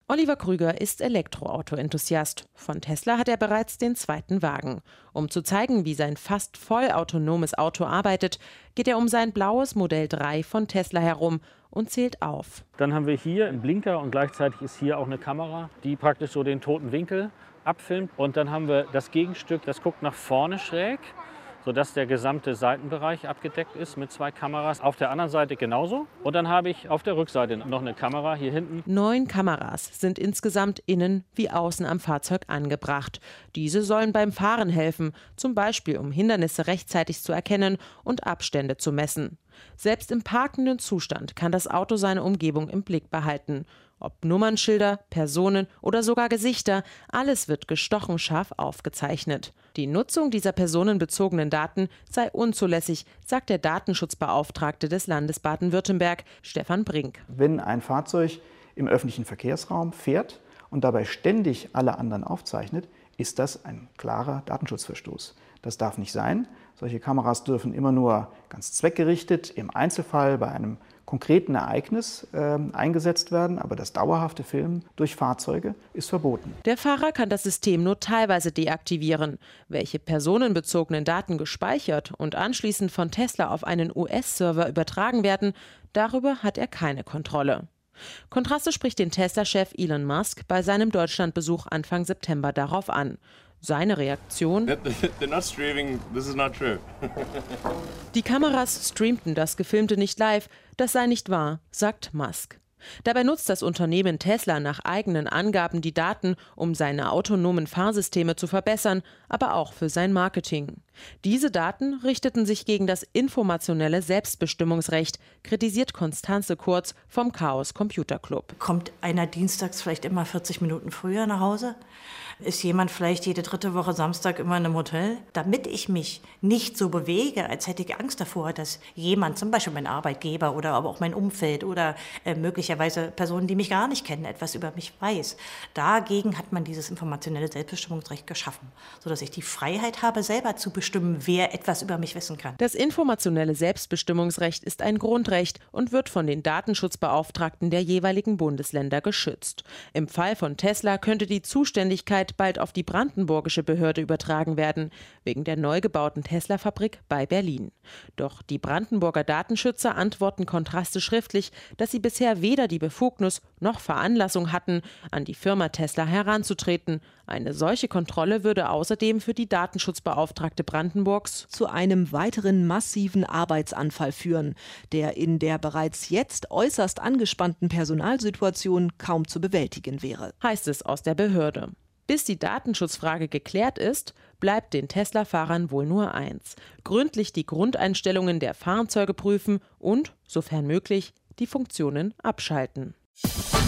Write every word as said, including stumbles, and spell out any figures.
Oliver Krüger ist Elektroauto-Enthusiast. Von Tesla hat er bereits den zweiten Wagen. Um zu zeigen, wie sein fast vollautonomes Auto arbeitet, geht er um sein blaues Modell drei von Tesla herum und zählt auf. Dann haben wir hier einen Blinker und gleichzeitig ist hier auch eine Kamera, die praktisch so den toten Winkel abfilmt. Und dann haben wir das Gegenstück, das guckt nach vorne schräg, sodass der gesamte Seitenbereich abgedeckt ist mit zwei Kameras. Auf der anderen Seite genauso. Und dann habe ich auf der Rückseite noch eine Kamera hier hinten. Neun Kameras sind insgesamt innen wie außen am Fahrzeug angebracht. Diese sollen beim Fahren helfen, zum Beispiel um Hindernisse rechtzeitig zu erkennen und Abstände zu messen. Selbst im parkenden Zustand kann das Auto seine Umgebung im Blick behalten. Ob Nummernschilder, Personen oder sogar Gesichter, alles wird gestochen scharf aufgezeichnet. Die Nutzung dieser personenbezogenen Daten sei unzulässig, sagt der Datenschutzbeauftragte des Landes Baden-Württemberg, Stefan Brink. Wenn ein Fahrzeug im öffentlichen Verkehrsraum fährt und dabei ständig alle anderen aufzeichnet, ist das ein klarer Datenschutzverstoß. Das darf nicht sein. Solche Kameras dürfen immer nur ganz zweckgerichtet, im Einzelfall bei einem konkreten Ereignis äh, eingesetzt werden, aber das dauerhafte Filmen durch Fahrzeuge ist verboten. Der Fahrer kann das System nur teilweise deaktivieren. Welche personenbezogenen Daten gespeichert und anschließend von Tesla auf einen U S-Server übertragen werden, darüber hat er keine Kontrolle. Kontraste spricht den Tesla-Chef Elon Musk bei seinem Deutschlandbesuch Anfang September darauf an. Seine Reaktion: Die Kameras streamten das Gefilmte nicht live, das sei nicht wahr, sagt Musk. Dabei nutzt das Unternehmen Tesla nach eigenen Angaben die Daten, um seine autonomen Fahrsysteme zu verbessern, aber auch für sein Marketing. Diese Daten richteten sich gegen das informationelle Selbstbestimmungsrecht, kritisiert Constanze Kurz vom Chaos Computer Club. Kommt einer dienstags vielleicht immer vierzig Minuten früher nach Hause? Ist jemand vielleicht jede dritte Woche Samstag immer in einem Hotel? Damit ich mich nicht so bewege, als hätte ich Angst davor, dass jemand, zum Beispiel mein Arbeitgeber oder aber auch mein Umfeld oder äh, möglicherweise Personen, die mich gar nicht kennen, etwas über mich weiß. Dagegen hat man dieses informationelle Selbstbestimmungsrecht geschaffen, sodass ich die Freiheit habe, selber zu bestimmen, wer etwas über mich wissen kann. Das informationelle Selbstbestimmungsrecht ist ein Grundrecht und wird von den Datenschutzbeauftragten der jeweiligen Bundesländer geschützt. Im Fall von Tesla könnte die Zuständigkeit bald auf die brandenburgische Behörde übertragen werden, wegen der neu gebauten Tesla-Fabrik bei Berlin. Doch die Brandenburger Datenschützer antworten Kontraste schriftlich, dass sie bisher weder die Befugnis noch Veranlassung hatten, an die Firma Tesla heranzutreten. Eine solche Kontrolle würde außerdem für die Datenschutzbeauftragte Brandenburgs zu einem weiteren massiven Arbeitsanfall führen, der in der bereits jetzt äußerst angespannten Personalsituation kaum zu bewältigen wäre, heißt es aus der Behörde. Bis die Datenschutzfrage geklärt ist, bleibt den Tesla-Fahrern wohl nur eins: gründlich die Grundeinstellungen der Fahrzeuge prüfen und, sofern möglich, die Funktionen abschalten.